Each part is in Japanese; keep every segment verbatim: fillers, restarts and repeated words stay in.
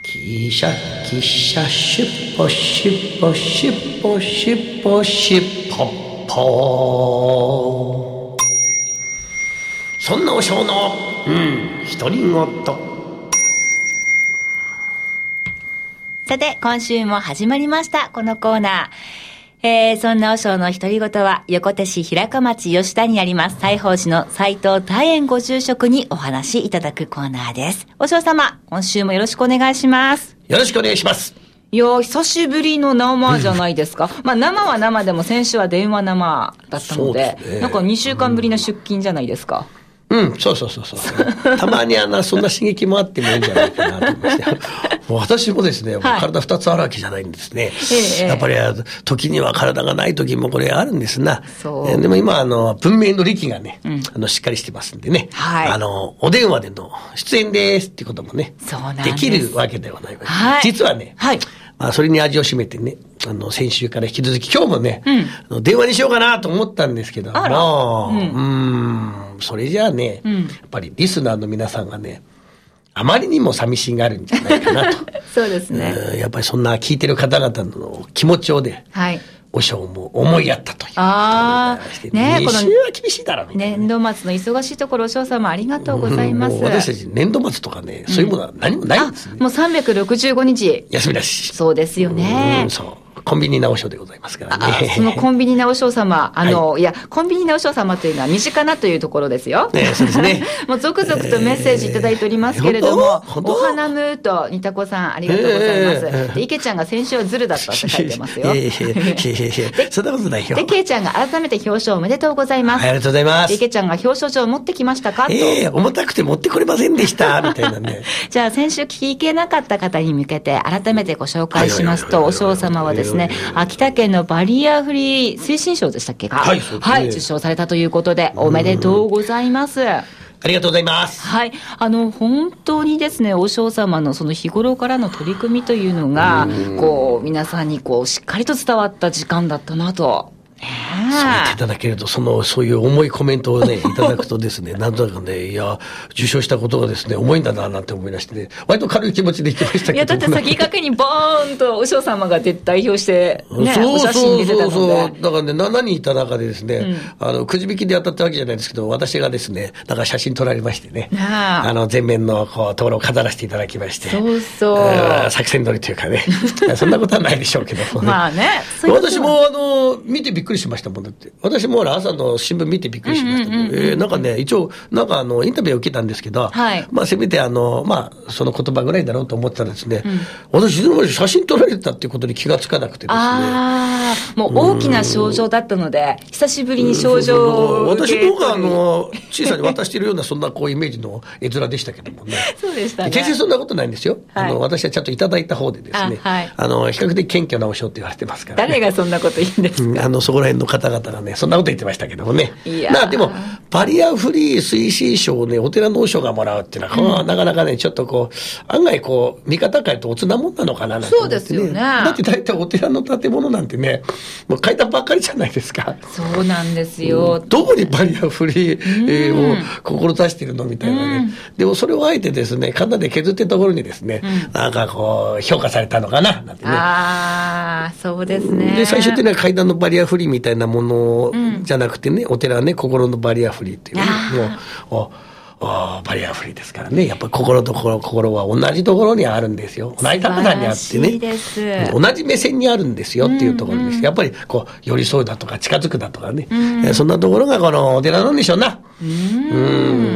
キシャキシャシュポシュポシュポシュポシュポッポー。そんなお尚のうん独り言。 さて今週も始まりましたこのコーナー、えー、そんなお尚の独り言は横手市平川町吉田にあります西宝寺の斉藤大円ご住職にお話しいただくコーナーです。お尚様、今週もよろしくお願いします。 よろしくお願いします。 いやー、久しぶりの生じゃないですか。まあ生は生でも先週は電話生だったの で, で、ね、なんかにしゅうかんぶりの出勤じゃないですか。 うん、そうそうそうそう。たまにあのそんな刺激もあってもいいんじゃないかなと思いまして。もう私もですね、はい、体二つあるわけじゃないんですね。ええ、やっぱり時には体がない時もこれあるんですな。そう。でも今あの文明の利器がね、うん、あのしっかりしてますんでね。はい。あのお電話での出演ですっていうこともね、そうなんです。できるわけではないわけです。はい。実はね。はい。まあ、それに味を占めてね、あの、先週から引き続き、今日もね、うん、電話にしようかなと思ったんですけど、あら、もう、うん、うーん、それじゃあね、うん、やっぱりリスナーの皆さんがね、あまりにも寂しがるんじゃないかなと。 そうですね。 やっぱりそんな聞いてる方々の気持ちをね、はい。お尚も思いやったという。ああ、ねえ、この、は厳しいだろうみたいな、ね。年度末の忙しいところ、お尚様ありがとうございます。 うん、私たち年度末とかね、そういうものは何もないんですね。 もうさんびゃくろくじゅうごにち。 休みだし。 そうですよね。 うん、そう。コンビニなお尚でございますからね。 そのコンビニなお尚様、あの、はい、いや、コンビニなお尚様というのは身近なというところですよ。 ね、そうですね。 もう続々とメッセージいただいておりますけれども、えー、お花むと、にたこさん、ありがとうございます。えー、で、池ちゃんが先週はズルだったって書いてますよ。 で、そんなことないよ。 で、けいちゃんが改めて表彰おめでとうございます。 はい、ありがとうございます。 で、池ちゃんが表彰状持ってきましたかと。 ええー、重たくて持ってこれませんでした、みたいなね。 じゃあ、先週聞けなかった方に向けて、改めてご紹介しますと、お尚様はですね、秋田県のバリアフリー推進賞でしたっけか、はい、はい、受賞されたということで、おめでとうございます。 ありがとうございます。 はい。あの、本当にですね、お尚様のその日頃からの取り組みというのが、こう、皆さんにこう、しっかりと伝わった時間だったなと。 そう言っていただけると、その、そういう重いコメントをね、いただくとですね、なんとなくね、いや、受賞したことがですね、重いんだな、なんて思い出してね、割と軽い気持ちでいきましたけど。 いや、だって先駆けにボーンとお尚様が代表して、ね、 そうお写真出てたので。 そうそうそう。だからね、ななにんいた中でですね、うん、あの、くじ引きで当たったわけじゃないですけど、私がですね、なんか写真撮られましてね、あ, あの、前面の、こう、ところを飾らせていただきまして。 そうそう。 作戦通りというかね、そんなことはないでしょうけども、ね。 まあね。 そういう私も、あの、見てびっくりしましたもんだって。私もほら朝の新聞見てびっくりしましたけど、うんうんうんうん、えー、なんかね、一応、なんかあの、インタビューを受けたんですけど、はい、まあせめてあの、まあ、その言葉ぐらいだろうと思ってたらですね、うん、私、いつの間に写真撮られてたっていうことに気がつかなくてですね。ああ、もう大きな症状だったので、久しぶりに症状を受け。 私の方があの、小さに渡しているような、そんなこうイメージの絵面でしたけどもね。 そうでしたね。 決してそんなことないんですよ。はい、あの、私はちゃんといただいた方でですね、あ、はい、あの、比較的謙虚なお尚って言われてますから、ね。 誰がそんなこと言うんですか、うん、 あの、そこら辺の方々がね、そんなこと言ってましたけどもね。いやまあでも、バリアフリー推進賞をね、お寺の和尚がもらうっていうのは、うん、なかなかね、ちょっとこう、案外こう、見方変えるとおつなもんなのかななんて、ね。 そうですよね。 だって大体お寺の建物なんてね、もう変えたばっかりじゃないですか。 そうなんですよ。 うん、どこにバリアフリーを志してるのみたいなね、うん。でもそれをあえてですね、かなり削ってるところにですね、うん、なんかこう、評価されたのかななんてね。 ああ、そうですね。 で、最初っていうのは階段のバリアフリーみたいなものじゃなくてね、うん、お寺はね、心のバリアフリーっていうね、もう、おバリアフリーですからね。やっぱり心と心、心は同じところにあるんですよ。同じ高さにあってね。同じ目線にあるんですよっていうところです。うんうん、やっぱりこう、寄り添うだとか近づくだとかね。うん、そんなところがこのお寺なんでしょうな。うん。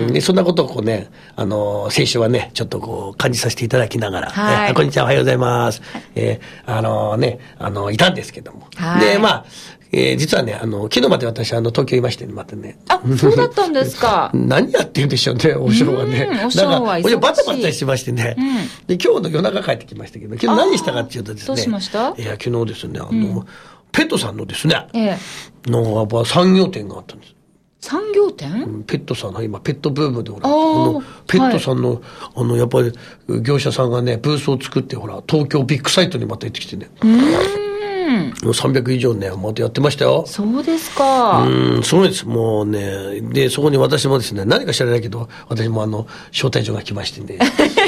で、そんなことをこうね、あの、先週はね、ちょっとこう、感じさせていただきながら、はい、こんにちは、おはようございます。はい、えー、あのね、あの、いたんですけども。はい、で、まあ、えー、実はね、あの、昨日まで私、あの、東京いましてね、またね。 あ、そうだったんですか。 何やってるんでしょうね、お尚はね。 お尚は忙しい。 なんか、バタバタしましてね、うん。で、今日の夜中帰ってきましたけど、昨日何したかっていうとですね。 どうしました？ いや、昨日ですね、あの、うん、ペットさんのですね、ええ、の、やっぱ産業店があったんです。 産業店、うん、 ペットさんの今ペットブームでほらあのペットさんの、はい、あのやっぱり業者さんがねブースを作ってほら東京ビッグサイトにまた行ってきてね、うん、さんびゃく以上ねまたやってましたよ。 そうですか。 うんすごいです。もうねでそこに私もですね何か知らないけど私もあの招待状が来ましてね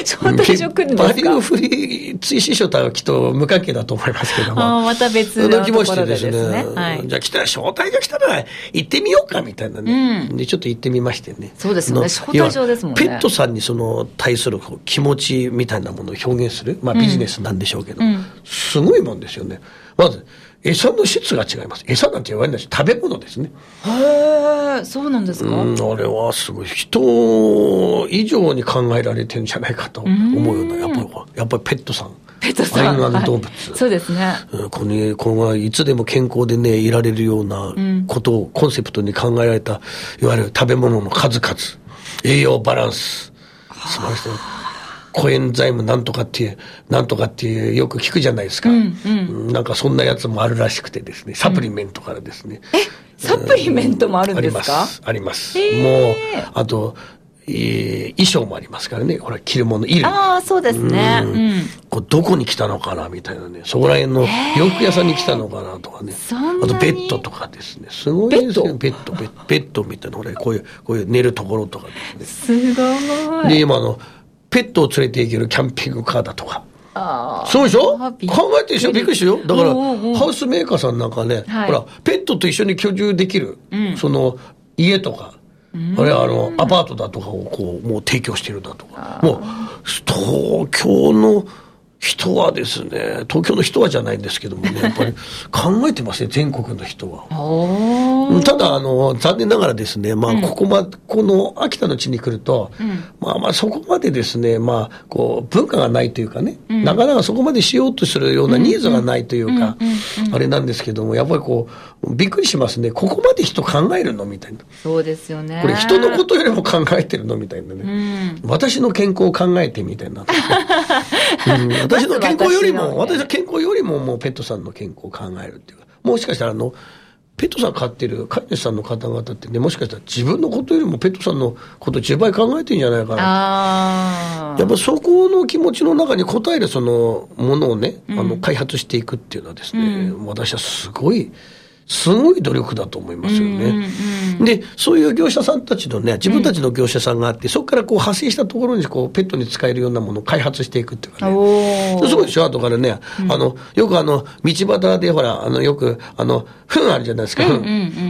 招待状来るんですか？ バリューフリー追試書とはきっと無関係だと思いますけども。 あまた別のところでですね。 はい、じゃあ来たら招待状来たら行ってみようかみたいなね。うん、でちょっと行ってみましてね。 そうですよね。招待状ですもんね。 ペットさんにその対する気持ちみたいなものを表現する、まあビジネスなんでしょうけど、うん、すごいもんですよね。まず餌の質が違います。餌なんて言われないし、食べ物ですね。 へえ、そうなんですか？ うん、あれはすごい。人以上に考えられてるんじゃないかと思うような、やっぱり、やっぱりペットさん。 ペットさん。 アイヌアン動物、はい。 そうですね。 この、このいつでも健康でね、いられるようなことをコンセプトに考えられた、いわゆる食べ物の数々、栄養バランス、素晴らしい。コエンザイムなんとかっていう、なんとかっていう、よく聞くじゃないですか。うんうん、なんかそんなやつもあるらしくてですね、サプリメントからですね。 うん、え、サプリメントもあるんですか？ あります。あります。もう、あと、えー、衣装もありますからね。ほら、着るもの、衣類。 ああ、そうですね。うん。 こうどこに来たのかなみたいなね。そこら辺の洋服屋さんに来たのかなとかね。あとベッドとかですね。すごいですね。ベッド、ベッド、ベッドみたいな、ほら、こういう、こういう寝るところとかですね。すごい。 で、今あの、ペットを連れて行けるキャンピングカーだとか。あそうでしょ？考えてるでしょ？びっくりしよう。だから、ハウスメーカーさんなんかね、はい、ほら、ペットと一緒に居住できる、うん、その、家とか、あれあの、アパートだとかをこう、もう提供してるだとか。もう、東京の人はですね、東京の人はじゃないんですけどもね、やっぱり考えてますね、全国の人は。ただ、あの、残念ながらですね、まあ、ここま、うん、この秋田の地に来ると、うん、まあまあ、そこまでですね、まあ、こう、文化がないというかね、うん、なかなかそこまでしようとするようなニーズがないというか、あれなんですけども、やっぱりこう、びっくりしますね。ここまで人考えるのみたいな。 そうですよね。 これ人のことよりも考えてるのみたいなね。うん、私の健康を考えてみたいな、ねうん。私の健康よりも、私の健康よりももうペットさんの健康を考えるっていうか、もしかしたらあの、ペットさん飼ってる飼い主さんの方々ってね、もしかしたら自分のことよりもペットさんのことをじゅうばい考えてるんじゃないかなと。やっぱそこの気持ちの中に応えるそのものをね、うん、あの開発していくっていうのはですね、うん、私はすごい、すごい努力だと思いますよね。うんうんうん、で、そういう業者さんたちのね、自分たちの業者さんがあって、うん、そこからこう派生したところにこうペットに使えるようなものを開発していくっていうかね。すごいでしょ？後からね、うん、あの、よくあの、道端でほら、あの、よく、あの、糞あるじゃないですか、糞。うんうんうん、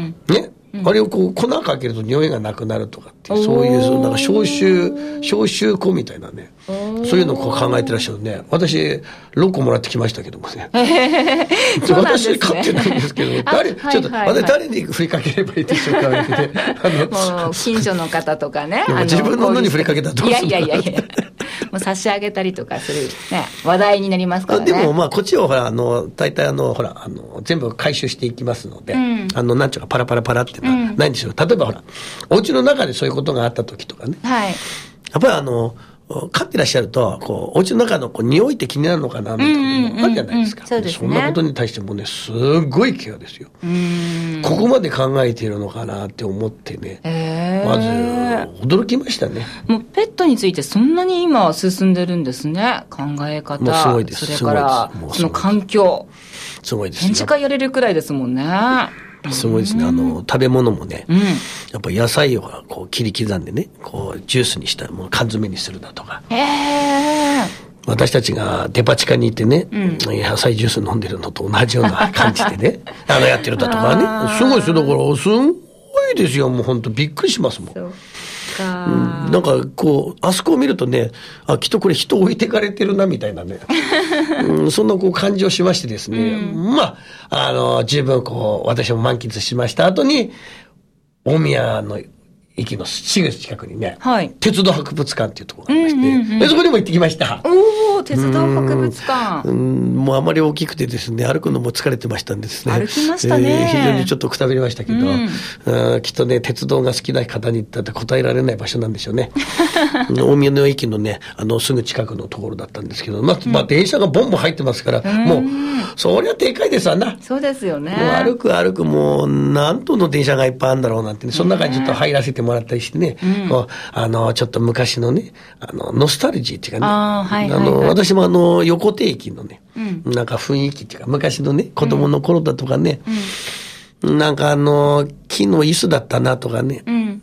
ね。あれをこう粉かけると匂いがなくなるとかっていう、そういうなんか消臭消臭粉みたいなね、そういうのをこう考えてらっしゃるね。私ろっこもらってきましたけどもね。 そうなんですね、 私飼ってないんですけど、誰、はいはいはい、ちょっと私誰に振りかければいいでしょうかって、ね、 あのもう近所の方とかね。 あの自分ののに振りかけたらどうするんだ。 いやいやいやいや。もう差し上げたりとかするね、話題になりますからね。 でもまあこっちをほらあの大体あのほらあの全部回収していきますので、うん、あのなんちゅうかパラパラパラっていうのはないんですよ。うん、例えばほらお家の中でそういうことがあった時とかね。はい。やっぱりあの飼ってらっしゃるとこうお家の中のこう匂いって気になるのかなみたいなのもあるじゃないですか。 そうですね。 そんなことに対してもねすごいケアですよ。うんここまで考えているのかなって思ってね。えー、まず驚きましたね。 もうペットについてそんなに今進んでるんですね。考え方。 もうすごいです。 それからその環境。 すごいです。 展示会やれるくらいですもんね。 すごいですね。あの、食べ物もね、うん、やっぱ野菜をこう切り刻んでね、こうジュースにしたもう缶詰にするだとか。へー。私たちがデパ地下に行ってね、うん、野菜ジュース飲んでるのと同じような感じでね、あのやってるだとかね。すごいですよ。だから、すごいですよ。もう本当びっくりしますもん。そうか、うん。なんかこう、あそこを見るとね、あ、きっとこれ人置いてかれてるなみたいなね。うん、そんなこう感じをしましてですね。うん、まあ、あの、十分こう、私も満喫しました後に、大宮の駅のすぐ近くにね、はい、鉄道博物館っていうところがありまして、うんうんうん、でそこにも行ってきました。 おー、鉄道博物館。 うん、もうあまり大きくてですね、歩くのも疲れてましたんですね。 歩きましたね。 えー、非常にちょっとくたびれましたけど、うんうん、きっとね、鉄道が好きな方にだって答えられない場所なんでしょうね。大宮の駅のね、あの、すぐ近くのところだったんですけど、まあ、うん、まあ、電車がボンボン入ってますから、うん、もう、そりゃでかいですわな。 そうですよね。 もう歩く歩くもう、何トンの電車がいっぱいあるんだろうなんてね、その中にちょっと入らせてもらったりしてね、うん、こうあの、ちょっと昔のね、あの、ノスタルジーっていうかね、あ、はいはいはい、あの、私もあの、横手駅のね、うん、なんか雰囲気っていうか、昔のね、子供の頃だとかね、うん、なんかあの、木の椅子だったなとかね、うん、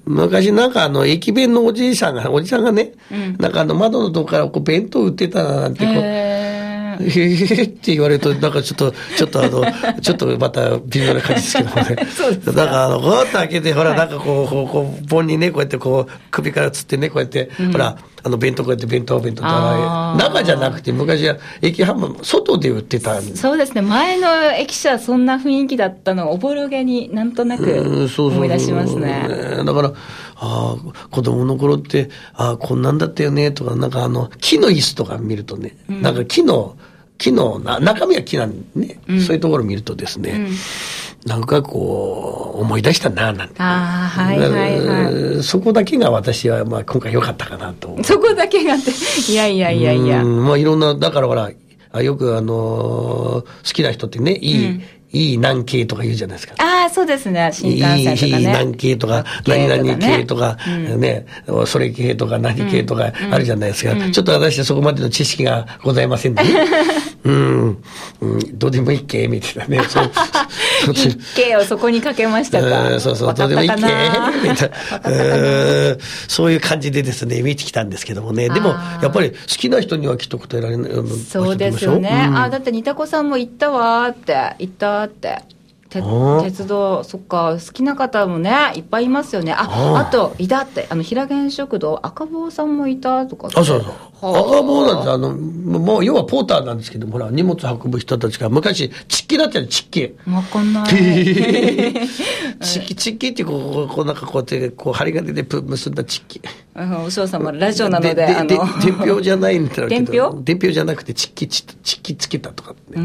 昔なんかあの、駅弁のおじいさんが、おじさんがね、うん、なんかあの窓のとこからこう弁当売ってたなんてこう、へーって言われると、なんかちょっと、ちょっとあの、ちょっとまた微妙な感じですけどもね。そうですか。だからあの、こうやって開けて、ほら、なんかこう、こう、こう、盆にね、こうやってこう、首からつってね、こうやって、うん、ほら、あの、弁当こうやって弁当、弁当とか、中じゃなくて、昔は駅販売、外で売ってたんです。 そうですね。前の駅舎はそんな雰囲気だったのをおぼろげになんとなく思い出しますね。 うん、そうそうそうね。だから、ああ、子供の頃って、ああ、こんなんだったよね、とか、なんかあの、木の椅子とか見るとね、うん、なんか木の、木のな、中身は木なんでね、うん、そういうところを見るとですね、うん、なんかこう、思い出したな、なんて、ね。 ああ、はいはいはい。 そこだけが私は、まあ今回良かったかなと思う。 そこだけがって、いやいやいやいや。 まあいろんな、だからほら、あよくあのー、好きな人ってね、いい、うんいい南京とか言うじゃないですか。 ああ、そうですね。新幹線とかね。 いい南京とか、何々系とか、ね、それ系とか何系とかあるじゃないですか。ちょっと私はそこまでの知識がございませんで、ね。うん、うん、どうでもいいっけみたいなね。 いっけをそこにかけましたか。 そうそう、どうでもいいっけみたいな。そういう感じでですね、見てきたんですけどもね。でも、やっぱり好きな人にはきっと答えられない。 そうですよね。あ、だって似た子さんも行ったわって、行ったって。鉄道、そっか、好きな方もね、いっぱいいますよね。あ、あ, あと、いたって、あの、平源食堂、赤坊さんもいたとか。 あ、そうそう。赤坊なんです。あの、もう、要はポーターなんですけども、ほら、荷物運ぶ人たちが、昔、チッキだったよ、チッキ。 わかんない。 チッキ、チッキってこう、こう、なんかこうやって、こう、針金で結んだチッキ。 お嬢様、ラジオなので、あの。 伝票じゃないんだけど。 伝票伝票じゃなくて、チッキ、チッキつけたとかね。うん。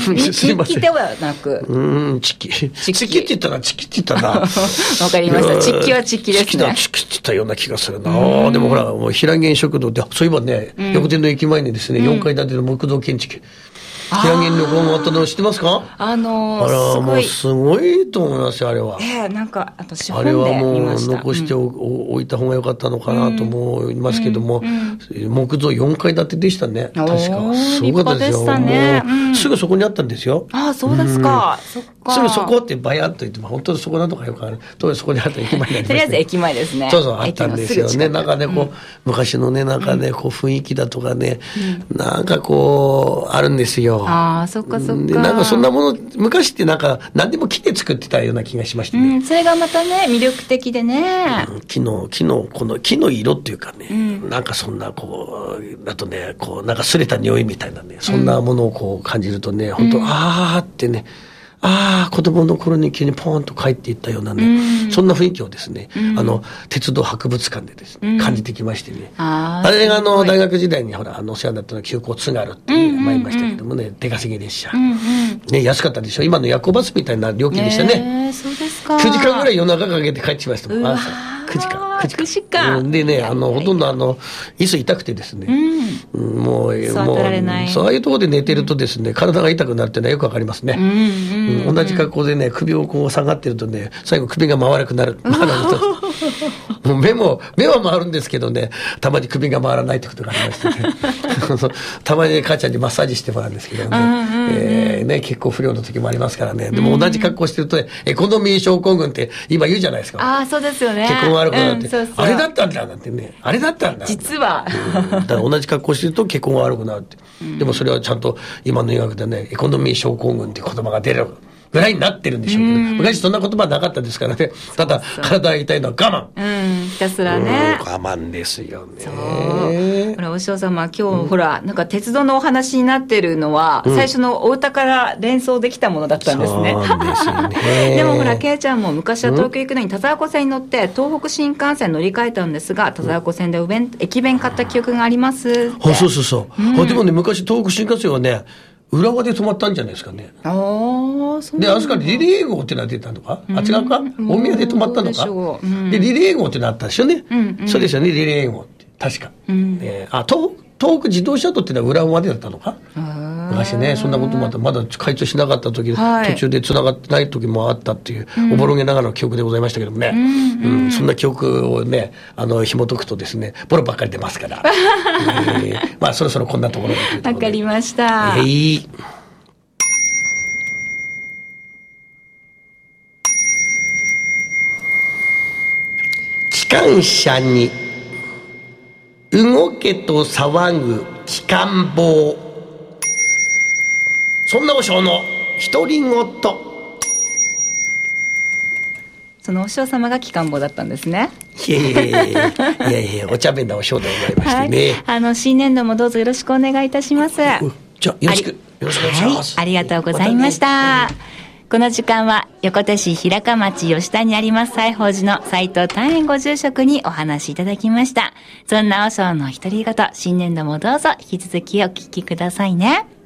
チッキではなく。 うん、チッキ。チッキって言ったら、チッキって言ったな。わかりました。チッキはチッキですね。 チッキだ、チッキって言ったような気がするな。でもほら、もう平源食堂って、そういえばね、横手の駅前にですね、よんかい建ての木造建築。平源旅行もあったの知ってますか？ あのー、 あら、もうすごいと思いますよ、あれは。 ええー、なんか、あと資本で見ました。あれはもう残してお、うん、おいた方が良かったのかなと思いますけども、うんうん、木造よんかい建てでしたね、確か。すごかったですよ。 立派でしたね。 うん、すぐそこにあったんですよ。 ああ、そうですか。うん、そっか。 すぐそこってバヤッと言っても、本当にそこなんとかよくある。当時そこにあった駅前にありました、ね。 とりあえず駅前ですね。 そうそう、あったんですよね。なんかね、こう、うん、昔のね、なんかね、こう、雰囲気だとかね、うん、なんかこう、あるんですよ。 ああ、そっか。そっかなんかそんなもの、昔ってなんか何でも木で作ってたような気がしましてね。 うん、それがまたね、魅力的でね。 うん、木の、木の、この木の色っていうかね、うん、なんかそんなこう、だとね、こう、なんか擦れた匂いみたいなね、そんなものをこう感じるとね、うん、本当、あーってね、ああ、子供の頃に急にポーンと帰っていったようなね、うん、そんな雰囲気をですね、うん、あの、鉄道博物館でですね、うん、感じてきましてね。あ, あれがあの、大学時代にほら、あの、お世話になったのは急行津軽っていう参りましたけどもね、出稼ぎ列車、うんうん。ね、安かったでしょ。今の夜行バスみたいな料金でしたね。 えー、そうですか。 くじかんぐらい夜中かけて帰ってきましたもん、朝。くじかん。 くじかん。 でね、あの、ほとんどあの、椅子痛くてですね。うん、もう、 座ってられない。 そう、ああいうところで寝てるとですね、体が痛くなるってのはよくわかりますね。うんうん、同じ格好でね、首をこう下がってるとね、最後首が回らなくなる。回らなくなる。もう目も、目は回るんですけどね、たまに首が回らないってことがありましてね。たまに、ね、母ちゃんにマッサージしてもらうんですけどね。えー、ね、結構不良の時もありますからね。でも同じ格好してるとね、エコノミー症候群って今言うじゃないですか。 ああ、そうですよね。 結婚悪くなって、うん、そうそう、あれだったんだなんてね。あれだったんだ。 実は。 うん、だから同じ格好してると結婚が悪くなるって。うん、でもそれはちゃんと今の医学でね、エコノミー症候群っていう言葉が出るぐらいになってるんでしょうけど、昔そんな言葉なかったですからね。ただ、体が痛いのは我慢。うん、ひたすらね。 我慢ですよね。 そう。ほら、お師匠様、今日、うん、ほら、なんか鉄道のお話になってるのは、うん、最初のお歌から連想できたものだったんですね。 そうですよね。 でもほら、ケイちゃんも昔は東京行くのに田沢湖線に乗って、東北新幹線乗り換えたんですが、田沢湖線で駅弁買った記憶がありますあ、そうそうそう。うん、あでもね、昔東北新幹線はね、浦和で止まったんじゃないですかね。 ああ、そうで、あそこからリレー号ってのが出たのか、うん、あ、違うか大宮で止まったのか、うん、で、リレー号ってのあったでしょね、うんうん。そうですよね、リレー号って。確か。うん、えー、あ、東、東北自動車道ってのは浦和までだったのか昔ね、そんなこともあった。まだ開通しなかった時、はい、途中で繋がってない時もあったっていう、うん、おぼろげながらの記憶でございましたけどもね。うんうんうん、そんな記憶をね、あの、紐解くとですね、ボロばっかり出ますから。えー、まあ、そろそろこんなところで。 わかりました。 えー感謝に動けと騒ぐ機関棒。そんな和尚の独り言。 その和尚様が機関棒だったんですね。 いやいやいやいやいやいや、お茶目な和尚でございましてね、はい、 あの新年度もどうぞよろしくお願いいたします。じゃあよろしくよろしくお願いします。 はい、ありがとうございました、またね。この時間は横手市平鹿町吉田にあります西宝寺の斉藤大円ご住職にお話いただきました。そんな和尚の独り言、新年度もどうぞ引き続きお聞きくださいね。